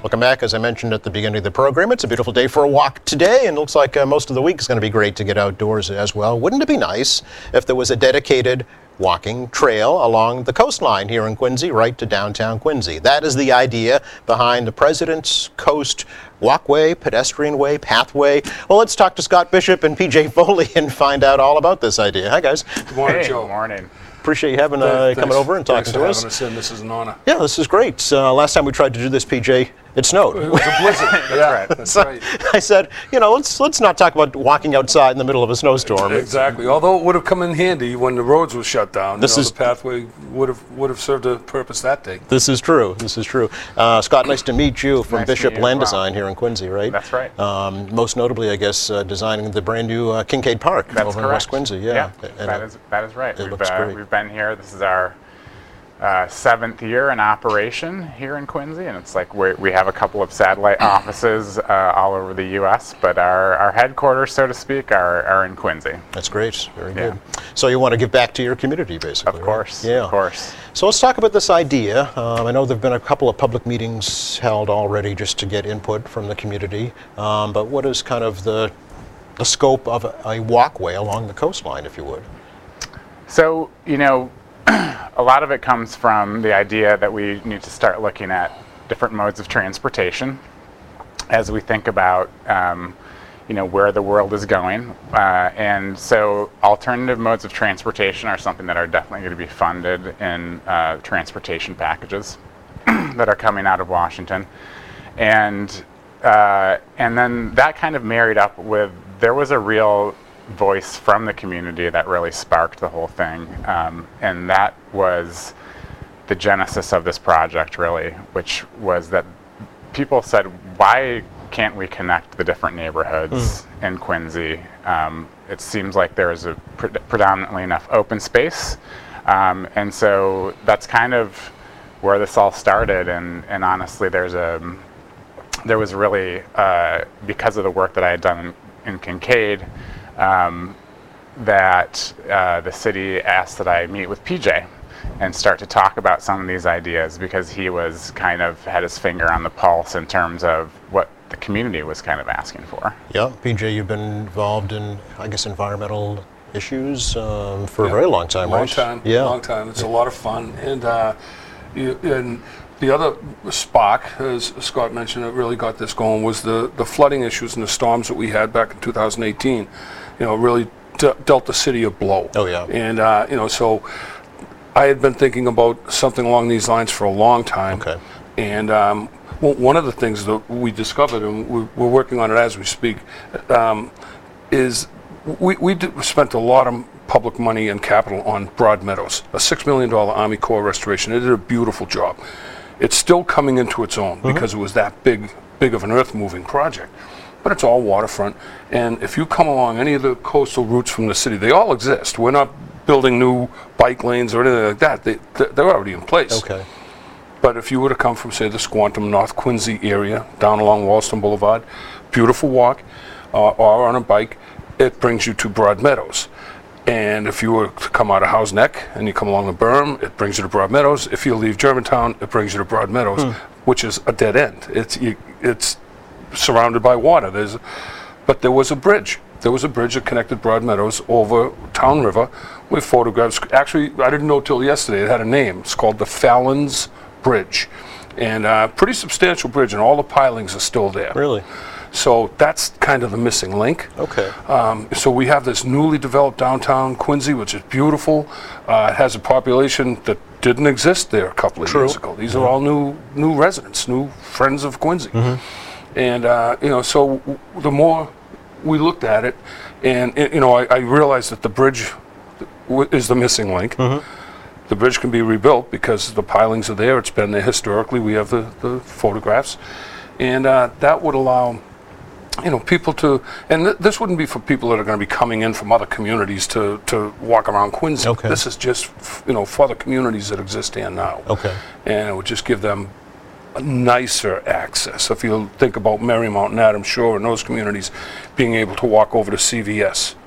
Welcome back. As I mentioned at the beginning of the program, it's a beautiful day for a walk today, and it looks like most of the week is going to be great to get outdoors as well. Wouldn't it be nice if there was a dedicated walking trail along the coastline here in Quincy, right to downtown Quincy? That is the idea behind the President's Coast Walkway, Pedestrian Way, Pathway. Well, let's talk to Scott Bishop and PJ Foley and find out all about this idea. Hi, guys. Good morning, Hey, Joe. good morning. Appreciate you having coming over and talking to us. Thanks for having us in. This is an honor. Yeah, this is great. Last time we tried to do this, PJ, it snowed. It was a blizzard. right. That's right. I said, let's not talk about walking outside in the middle of a snowstorm. Exactly. Although it would have come in handy when the roads were shut down. This is the pathway would have served a purpose that day. This is true. This is true. Scott, nice to meet you from Nice to Bishop meet you Land as well. Design here in Quincy, right? That's right. Most notably, I guess, designing the brand new Kincaid Park That's over correct. in West Quincy. Yeah, And that is right. it looks great. We've been here. This is our 7th year in operation here in Quincy, and it's like we have a couple of satellite offices all over the U.S., but our headquarters, so to speak, are in Quincy. That's great. Very Yeah. good. So you want to give back to your community, basically, Of course. right? Yeah. Of course. So let's talk about this idea. I know there have been a couple of public meetings held already just to get input from the community, but what is kind of the scope of a walkway along the coastline, if you would? So, a lot of it comes from the idea that we need to start looking at different modes of transportation as we think about, where the world is going. And so alternative modes of transportation are something that are definitely going to be funded in transportation packages that are coming out of Washington. And then that kind of married up with, there was a real voice from the community that really sparked the whole thing, and that was the genesis of this project, really, which was that people said, why can't we connect the different neighborhoods in Quincy? It seems like there is a predominantly enough open space, and so that's kind of where this all started, and honestly there was really, because of the work that I had done in Kincaid, that the city asked that I meet with PJ and start to talk about some of these ideas, because he was kind of had his finger on the pulse in terms of what the community was kind of asking for. Yeah, PJ, you've been involved in, I guess, environmental issues for a very long time, right? Long time. Yeah. Long time. It's a lot of fun. And the other spark, as Scott mentioned, that really got this going was the flooding issues and the storms that we had back in 2018. Really dealt the city a blow. Oh, yeah. And, so I had been thinking about something along these lines for a long time. Okay. And one of the things that we discovered, and we're working on it as we speak, is we spent a lot of public money and capital on Broadmeadows, a $6 million Army Corps restoration. It did a beautiful job. It's still coming into its own because it was that big of an earth-moving project. But it's all waterfront, and if you come along any of the coastal routes from the city, they all exist. We're not building new bike lanes or anything like that. They're already in place. Okay. But if you were to come from, say, the Squantum, North Quincy area, down along Walston Boulevard, beautiful walk, or on a bike, it brings you to Broadmeadows. And if you were to come out of Howe's Neck and you come along the berm, it brings you to Broadmeadows. If you leave Germantown, it brings you to Broadmeadows, which is a dead end. It's surrounded by water. But there was a bridge. There was a bridge that connected Broadmeadows over Town River with photographs. Actually, I didn't know till yesterday it had a name. It's called the Fallon's Bridge. And pretty substantial bridge, and all the pilings are still there. Really? So that's kind of the missing link. Okay. So we have this newly developed downtown Quincy, which is beautiful. It has a population that didn't exist there a couple of years ago. These are all new residents, new friends of Quincy. And so the more we looked at it, and I realized that the bridge is the missing link. The bridge can be rebuilt because the pilings are there. It's been there historically. We have the photographs, and that would allow people to, and this wouldn't be for people that are going to be coming in from other communities to walk around Quincy. Okay. This is just for the communities that exist here now. Okay. And it would just give them a nicer access. If you think about Marymount and Adams Shore and those communities being able to walk over to CVS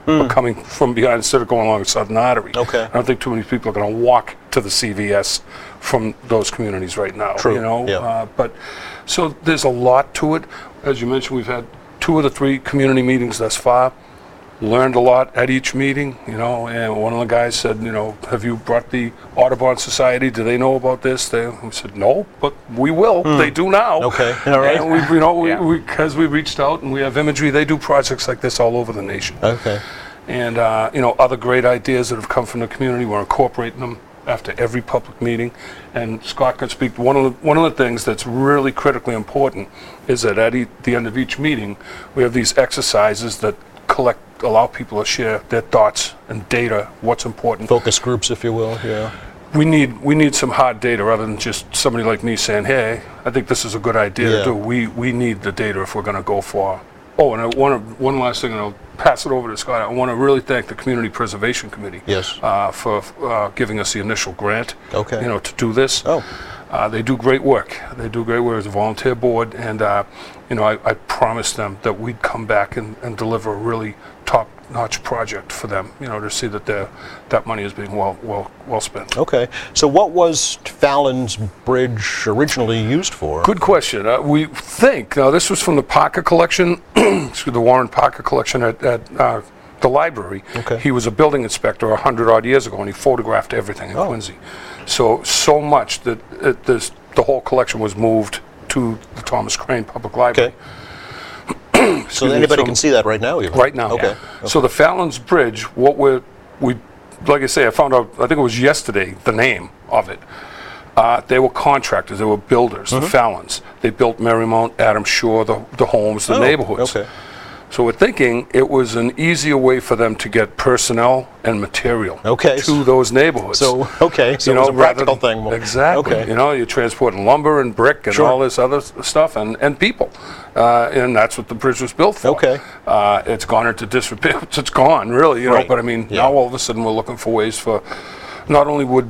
but coming from behind instead of going along the Southern Artery. Okay. I don't think too many people are going to walk to the CVS from those communities right now. True, You know, yeah. but so there's a lot to it. As you mentioned, we've had 2 of the 3 community meetings thus far. Learned a lot at each meeting, you know, and one of the guys said, you know, have you brought the Audubon Society? Do they know about this? We said, no, but we will. They do now. Okay, all right. And we, you know, Yeah. because we reached out and we have imagery, they do projects like this all over the nation. Okay. And, you know, other great ideas that have come from the community, we're incorporating them after every public meeting. And Scott can speak, one of the things that's really critically important is that at the end of each meeting, we have these exercises that allow people to share their thoughts and data, what's important. Focus groups, if you will, yeah. We need some hard data rather than just somebody like me saying, hey, I think this is a good idea Yeah. to do. We need the data if we're going to go for. Oh, and one last thing, and I'll pass it over to Scott. I want to really thank the Community Preservation Committee Yes. for giving us the initial grant, Okay. you know, to do this. Oh. They do great work. They do great work as a volunteer board, and you know, I promised them that we'd come back and deliver a really top-notch project for them. You know, to see that that money is being well spent. Okay. So what was Fallon's Bridge originally used for? Good question. We think now this was from the Parker collection, excuse the Warren Parker collection at the library. Okay. He was a building inspector 100-odd years ago, and he photographed everything in Quincy. So much that the whole collection was moved to the Thomas Crane Public Library. Okay. So anybody so- can see that right now, even? Right now. Okay. So the Fallon's Bridge, we like I say, I found out, I think it was yesterday, the name of it. They were contractors, they were builders, the Fallons. They built Marymount, Adams Shore, the homes, the neighborhoods. Okay. So we're thinking it was an easier way for them to get personnel and material Okay. to those neighborhoods. So, okay, so it was a rather practical than- thing. Exactly. Okay. You know, you're transporting lumber and brick and Sure. all this other stuff and people. And that's what the bridge was built for. Okay. It's gone into disrepair. It's gone, really, you know. Right. But I mean, Yeah. now all of a sudden we're looking for ways for, not only would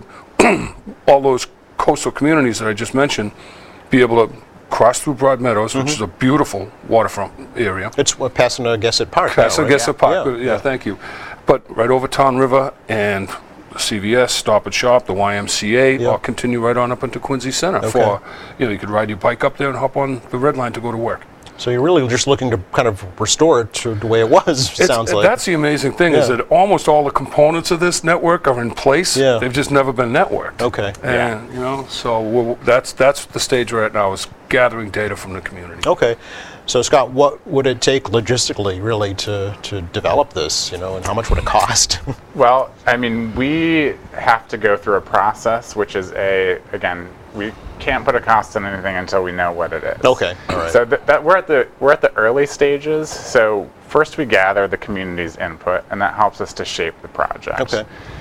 all those coastal communities that I just mentioned be able to cross through Broad Meadows, which is a beautiful waterfront area. It's Passamaquoddy Park now, right? Passamaquoddy Park, Yeah. yeah, thank you. But right over Town River and CVS, Stop and Shop, the YMCA, Yeah. all continue right on up into Quincy Center Okay. for, you know, you could ride your bike up there and hop on the Red Line to go to work. So you're really just looking to kind of restore it to the way it was, sounds like. That's the amazing thing is Yeah. that almost all the components of this network are in place. Yeah. They've just never been networked. Okay. And, you know, so that's the stage we're at now is gathering data from the community. Okay. So Scott, what would it take logistically really to develop this, you know, and how much would it cost? Well, I mean, we have to go through a process, which is again, we can't put a cost on anything until we know what it is. Okay, all right. So that we're at the early stages. So first we gather the community's input, and that helps us to shape the project. Okay.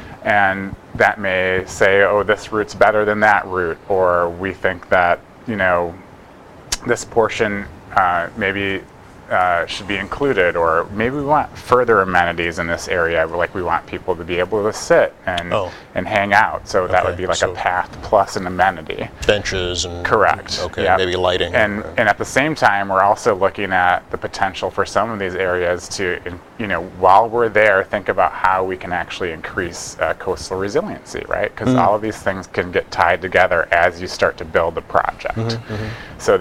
And that may say, oh, this route's better than that route, or we think that, you know, this portion maybe should be included, or maybe we want further amenities in this area, like we want people to be able to sit and hang out. So that Okay, would be like so- a path plus an amenity. Benches and... Correct. Okay, Yep. maybe lighting. And at the same time, we're also looking at the potential for some of these areas to, you know, while we're there, think about how we can actually increase coastal resiliency, right? Because all of these things can get tied together as you start to build the project. So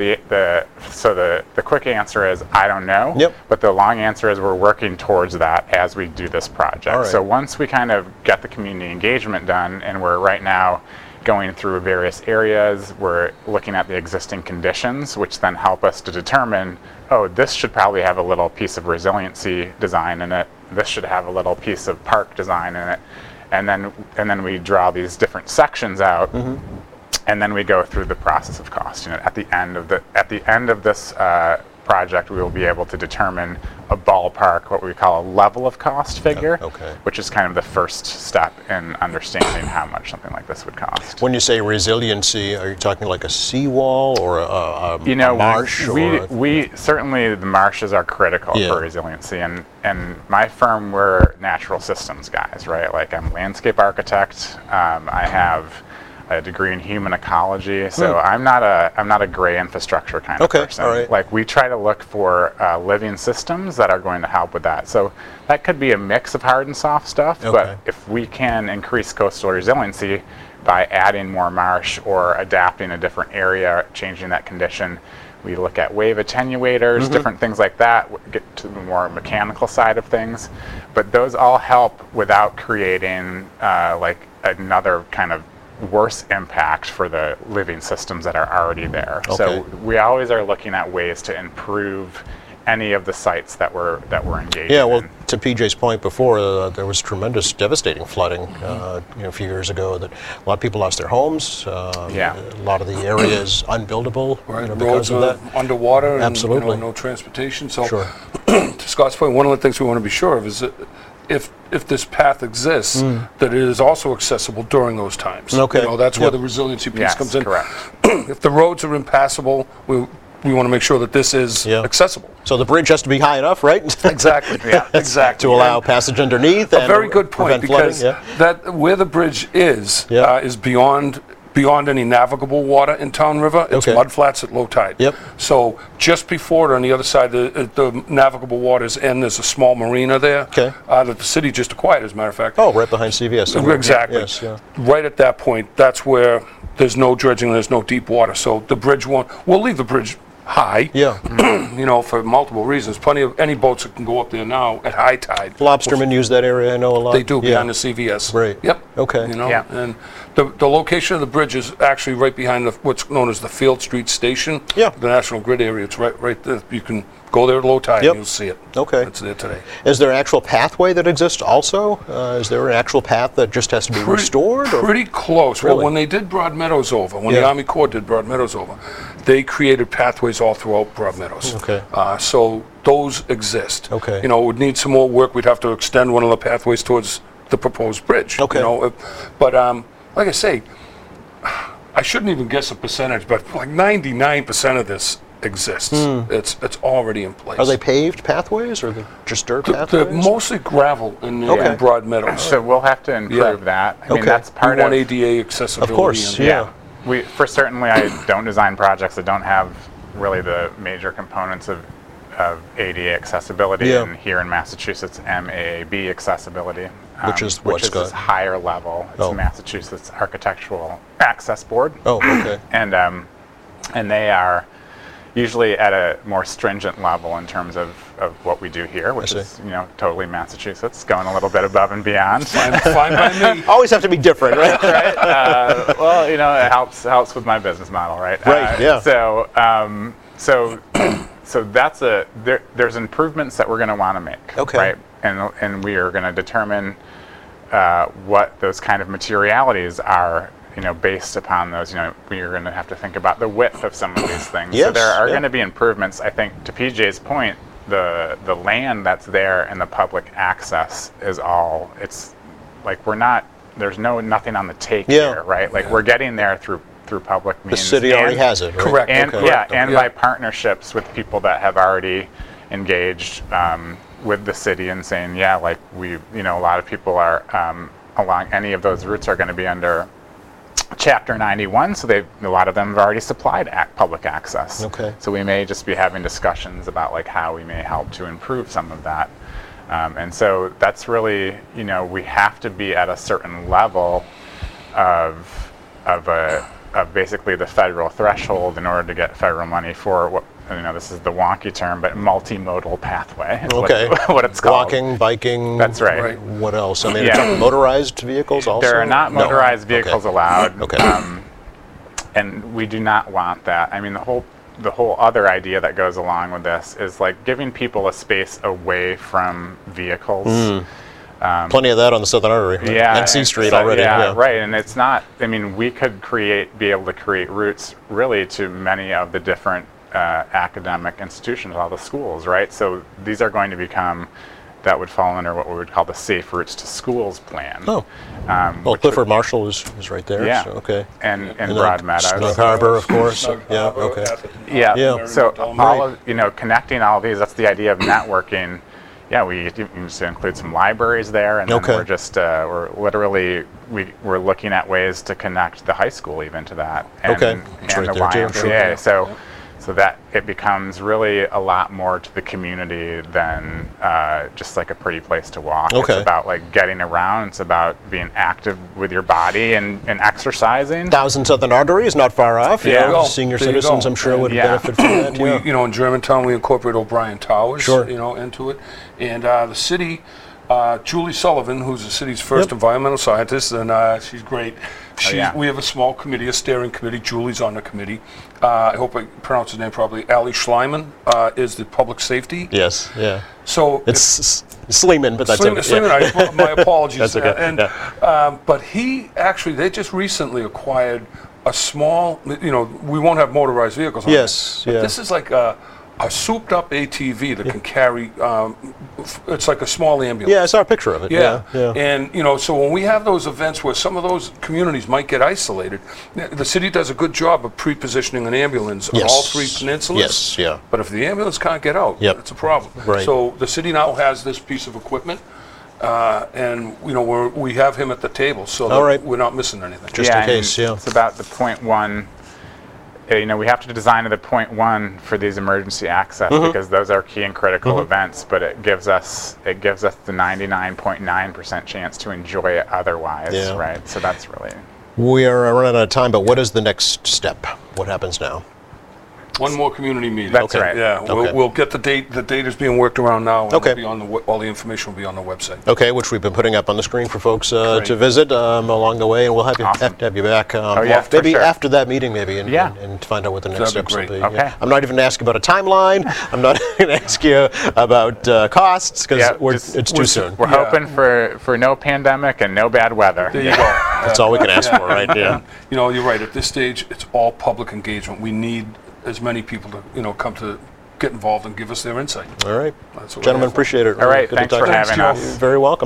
the quick answer is I don't know. Yep. But the long answer is we're working towards that as we do this project. All right. So once we kind of get the community engagement done, and we're right now going through various areas, we're looking at the existing conditions, which then help us to determine, oh, this should probably have a little piece of resiliency design in it. This should have a little piece of park design in it. And then we draw these different sections out. And then we go through the process of cost. You know, at the end of this project, we will be able to determine a ballpark, what we call a level of cost figure, Okay. which is kind of the first step in understanding how much something like this would cost. When you say resiliency, are you talking like a seawall or a You know, marsh? we certainly, the marshes are critical Yeah. for resiliency, and my firm, we're natural systems guys, right? Like I'm a landscape architect. I have a degree in human ecology. So I'm not a gray infrastructure kind of person. All right. Like, we try to look for living systems that are going to help with that. So that could be a mix of hard and soft stuff. Okay. But if we can increase coastal resiliency by adding more marsh or adapting a different area, changing that condition, we look at wave attenuators, different things like that, get to the more mechanical side of things. But those all help without creating like another kind of worse impact for the living systems that are already there. Okay. So we always are looking at ways to improve any of the sites that we're engaged Yeah, well, in. to PJ's point before, there was tremendous, devastating flooding a few years ago. That a lot of people lost their homes. Yeah. A lot of the area is unbuildable because Roads of are that. underwater, Absolutely. and no transportation. So, Sure. to Scott's point, one of the things we want to be sure of is that if this path exists, that it is also accessible during those times. Okay. That's where Yep. the resiliency piece Yes, comes in. correct. If the roads are impassable, we want to make sure that this is Yeah. accessible. So the bridge has to be high enough, right? Exactly. Yeah. Exactly. To allow passage underneath. A very good point, prevent flooding, because yeah. that where the bridge is Yeah. is beyond any navigable water in Town River. It's Okay. mud flats at low tide. Yep. So just before it, on the other side, the navigable waters end. There's a small marina there. Okay. That the city just acquired, as a matter of fact. Oh, right behind CVS. Exactly. Yes, yeah. Right at that point, that's where there's no dredging, there's no deep water. So the bridge won't. We'll leave the bridge high. Yeah. For multiple reasons. Plenty of any boats that can go up there now at high tide. Lobstermen use that area, I know a lot. They do, Yeah. behind the CVS. Right. Yep. Okay. Yeah. And the location of the bridge is actually right behind what's known as the Field Street Station. Yeah. The National Grid area. It's right there. You can go there at low tide Yep. and you'll see it. Okay. It's there today. Is there an actual pathway that exists also? Is there an actual path that just has to be restored? Or? Pretty close. Really? Well, when they did Broadmeadows over, when the Yeah. Army Corps did Broadmeadows over, they created pathways all throughout Broadmeadows. Okay. So those exist. Okay. It would need some more work. We'd have to extend one of the pathways towards the proposed bridge. Okay. But like I say, I shouldn't even guess a percentage, but like 99% of this exists. It's already in place. Are they paved pathways or they're just dirt They're pathways? mostly gravel in Okay. Broadmeadows. So we'll have to improve Yeah. that. I mean, Okay. that's part We want of ADA accessibility. Of course, and- yeah. Certainly, I don't design projects that don't have really the major components of ADA accessibility. Yeah. And here in Massachusetts, MAAB accessibility, Which is what, which is Scott? this higher level. It's Oh. Massachusetts Architectural Access Board, Oh, okay. and they are usually at a more stringent level in terms of what we do here, which see. is totally Massachusetts, going a little bit above and beyond. Fine by me. Always have to be different, right? Right. Well, it helps with my business model, right? Right, yeah. So that's there's improvements that we're going to want to make. Okay. Right. And we are going to determine what those kind of materialities are. Based upon those, we are going to have to think about the width of some of these things. Yes, So there are yeah. going to be improvements. I think, to PJ's point, the land that's there and the public access is all. It's like there's nothing on the take Yeah. here, right? Like we're getting there through public means. The city already has it, right? Correct. And Okay. and by partnerships with people that have already engaged with the city and saying, yeah, like a lot of people are along any of those routes are going to be under Chapter 91, so a lot of them have already supplied public access. Okay. So we may just be having discussions about like how we may help to improve some of that. And so that's really, we have to be at a certain level of basically the federal threshold in order to get federal money for what, this is the wonky term, but multimodal pathway is Okay. what it's called. Walking, biking. That's right. Right. What else? I mean, Yeah. motorized vehicles also? There are not No. motorized vehicles Okay. allowed. Okay. And we do not want that. I mean, the whole other idea that goes along with this is like giving people a space away from vehicles. Plenty of that on the Southern Artery. Right? Yeah, And C and Street so- already. Yeah, right. And it's not. I mean, we could be able to create routes really to many of the different academic institutions, all the schools, right? So these are going to become. That would fall under what we would call the Safe Routes to Schools plan. Oh. Well, which Clifford Marshall is right there. Yeah. So, okay. and then Broadmeadows. Snug Harbor, of course. Snug Yeah, Harbor, okay. Atherton. Yeah. Yeah. So Right. all of connecting all of these, that's the idea of networking. Yeah, we used to include some libraries there, and then Okay. we're just we're looking at ways to connect the high school even to that. And, Okay. It's and right the there, too. YMCA. Sure. So that it becomes really a lot more to the community than just like a pretty place to walk. Okay. It's about like getting around. It's about being active with your body and exercising. Thousand Southern Artery is not far off. You Yeah. know, There you go. senior There you citizens, go. I'm sure, would Yeah. benefit from that. We, Yeah. you know, in Germantown, we incorporate O'Brien Towers, Sure. you know, into it. And the city, Julie Sullivan, who's the city's first Yep. environmental scientist, and she's great. yeah. We have a small committee, a steering committee. Julie's on the committee. I hope I pronounced his name properly. Ali Schleiman is the public safety. Yes. Yeah. So It's Sleeman, but that's Sleeman, okay. Sleeman, Yeah. my apologies. That's okay, And, but he actually, they just recently acquired a small, you know, we won't have motorized vehicles on Yes, it, but yeah. this is like a souped up ATV that can carry, it's like a small ambulance. Yeah, I saw a picture of it. Yeah. Yeah. And, you know, so when we have those events where some of those communities might get isolated, the city does a good job of pre-positioning an ambulance on Yes. all three peninsulas. Yes, yeah. But if the ambulance can't get out, Yep. it's a problem. Right. So the city now has this piece of equipment, and, you know, we have him at the table, so All that right. we're not missing anything. Just in and case, yeah. It's about the point one. You know, we have to design to the point one for these emergency access Mm-hmm. because those are key and critical events. But it gives us the 99.9% chance to enjoy it otherwise, Yeah. right? So that's really. We are running out of time, but what is the next step? What happens now? One more community meeting. That's Okay. right. Yeah, Okay. we'll get the date. The date is being worked around now. And Okay. it'll be on all the information will be on the website. Okay, which we've been putting up on the screen for folks Great. to visit along the way, and we'll have you Awesome. have to have you back. yeah, for maybe sure. after that meeting, maybe, and, Yeah. and find out what the next That'd be steps will great. be. Okay. I'm not even asking about a timeline. I'm not going to ask you about costs because Yeah, it's too soon. We're Yeah. hoping for no pandemic and no bad weather. There you go. That's all we can ask for, right? Yeah. You know, you're right. At this stage, it's all public engagement. We need as many people to, you know, come to get involved and give us their insight. All right, That's what we're gentlemen, here for. appreciate it. All right, Good to thanks talk for to you. having Joe. us. You're very welcome.